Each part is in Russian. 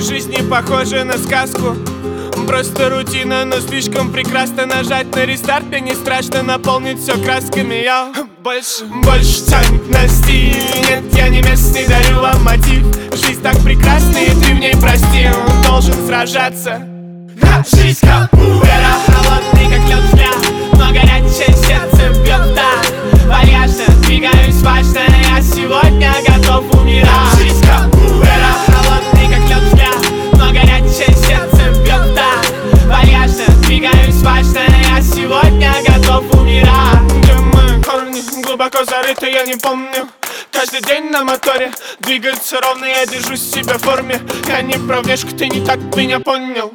жизни похожа на сказку. Просто рутина, но слишком прекрасно. Нажать на рестарт, мне не страшно наполнить все красками. Я больше тянет на стиль. Нет, я не местный, дарю вам мотив. Жизнь так прекрасна, и ты в ней прости. Он должен сражаться. Жизнь как пуэра, холодный как лед взгляд, но горячее сердце бьет так. Вальяжно двигаюсь, важно, я сегодня готов умирать. Жизнь как пуэра, холодный как лед взгляд, но горячее сердце бьет так. Вальяжно двигаюсь, важно, я сегодня готов умирать. Где мои корни глубоко зарыты, я не помню. Каждый день на моторе двигаются ровно, я держусь в себя в форме. Я не про внешку, ты не так меня понял.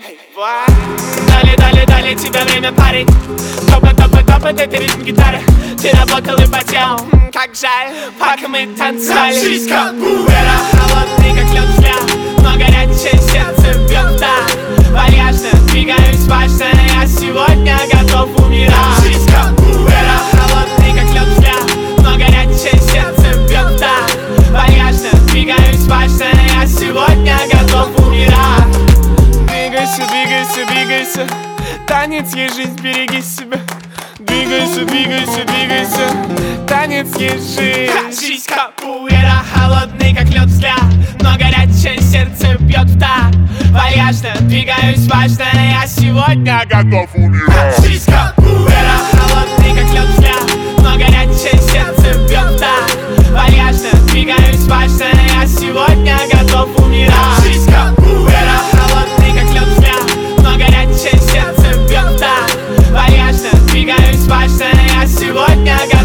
Дали тебе время, парень. Топа, это ритм гитары. Ты работал и потел, как жаль, пока мы танцевали. Жизнь как пуэра, холодный как лед взгляд, но горячее сердце бьет так. Вальяжно двигаюсь, важно, я сегодня готов умирать. Жизнь как пуэра, холодный как лед взгляд, но горячее сердце бьет так. Вальяжно двигаюсь, важно, я сегодня готов умирать. Двигайся, двигайся, двигайся, танец есть жизнь, береги себя. Двигайся, двигайся, двигайся, танец есть жизнь. Жизнь как пуэра, холодный как лед взгляд, но горячее сердце бьет в такт. Вальяжно двигаюсь, важно, я сегодня готов умирать. Жизнь как пуэра, холодный как лед взгляд, но горячее сердце бьет в такт. Вальяжно двигаюсь, важно, я сегодня готов умирать. Жизнь как пуэра, холодный как лед взгляд, но горячее сердце бьет в такт. Вальяжно двигаюсь, важно, я сегодня готов.